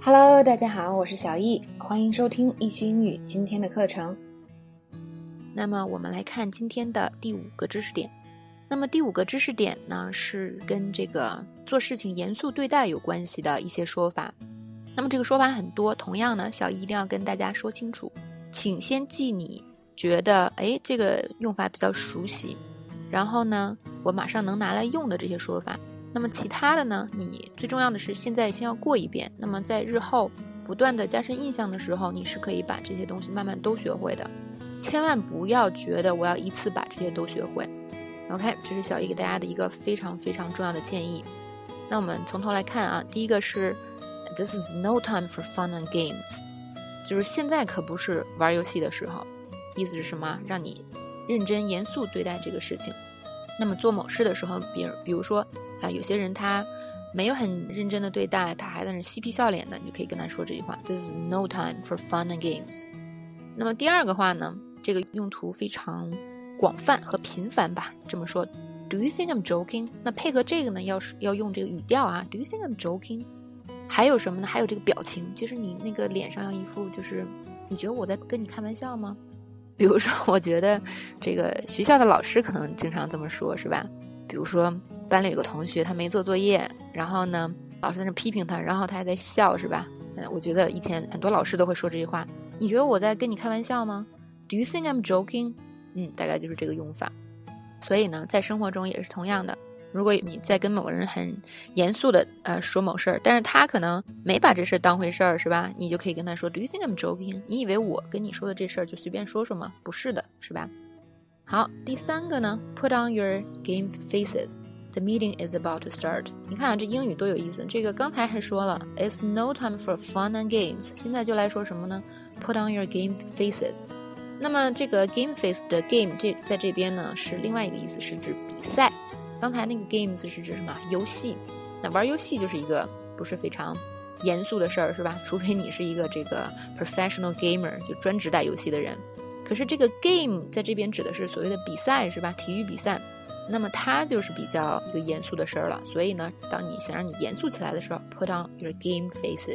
Hello， 大家好，我是小易，欢迎收听易学英语今天的课程。那么我们来看今天的第5个知识点。那么第5个知识点呢，是跟这个做事情严肃对待有关系的一些说法。那么这个说法很多，同样呢，小易一定要跟大家说清楚。请先记你觉得这个用法比较熟悉，然后呢，我马上能拿来用的这些说法。那么其他的呢，你最重要的是现在先要过一遍，那么在日后不断的加深印象的时候，你是可以把这些东西慢慢都学会的。千万不要觉得我要一次把这些都学会。OK， 这是小易给大家的一个非常非常重要的建议。那我们从头来看啊，第一个是 This is no time for fun and games， 就是现在可不是玩游戏的时候。意思是什么？让你认真严肃对待这个事情。那么做某事的时候，比如说有些人他没有很认真的对待，他还在那嬉皮笑脸的，你就可以跟他说这句话 This is no time for fun and games。 那么第二个话呢，这个用途非常广泛和频繁吧，这么说 Do you think I'm joking？ 那配合这个呢，要用这个语调啊 Do you think I'm joking？ 还有什么呢？还有这个表情，就是你那个脸上要一副就是你觉得我在跟你开玩笑吗？比如说我觉得这个学校的老师可能经常这么说，是吧？比如说班里有个同学他没做作业，然后呢老师在那批评他，然后他还在笑，是吧？我觉得以前很多老师都会说这句话，你觉得我在跟你开玩笑吗？ Do you think I'm joking？ 大概就是这个用法。所以呢在生活中也是同样的，如果你在跟某个人很严肃的说某事儿，但是他可能没把这事儿当回事儿，是吧？你就可以跟他说 Do you think I'm joking？ 你以为我跟你说的这事儿就随便说说吗？不是的，是吧？好，第三个呢 Put on your game faces， The meeting is about to start。 你看这英语多有意思，这个刚才还说了 It's no time for fun and games， 现在就来说什么呢？ Put on your game faces。 那么这个 game face 的 game 在这边呢是另外一个意思，是指比赛。刚才那个 games 是指什么？游戏。那玩游戏就是一个不是非常严肃的事儿，是吧？除非你是一个这个 professional gamer， 就专职打游戏的人。可是这个 game 在这边指的是所谓的比赛，是吧？体育比赛。那么它就是比较一个严肃的事儿了。所以呢，当你想让你严肃起来的时候 Put on your game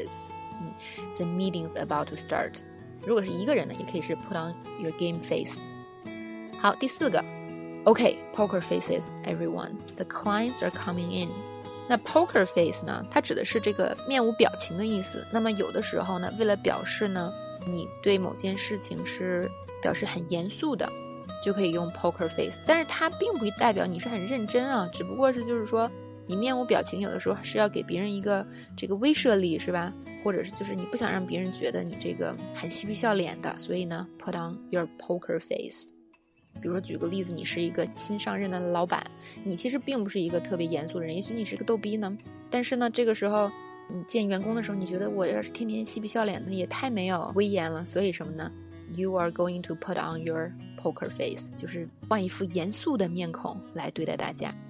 faces。The meeting's about to start。 如果是一个人呢，也可以是 Put on your game face。 好，第四个Okay, poker faces, everyone. The clients are coming in. 那 poker face 呢，它指的是这个面无表情的意思。那么有的时候呢，为了表示呢，你对某件事情是表示很严肃的，就可以用 poker face。但是它并不代表你是很认真啊，只不过是就是说，你面无表情，有的时候是要给别人一个这个威慑力，是吧？或者是就是你不想让别人觉得你这个很嬉皮笑脸的，所以呢 ，put on your poker face。比如说举个例子，你是一个新上任的老板，你其实并不是一个特别严肃的人，也许你是个逗逼呢，但是呢这个时候你见员工的时候，你觉得我要是天天嬉皮笑脸的也太没有威严了，所以什么呢？ You are going to put on your poker face， 就是换一副严肃的面孔来对待大家。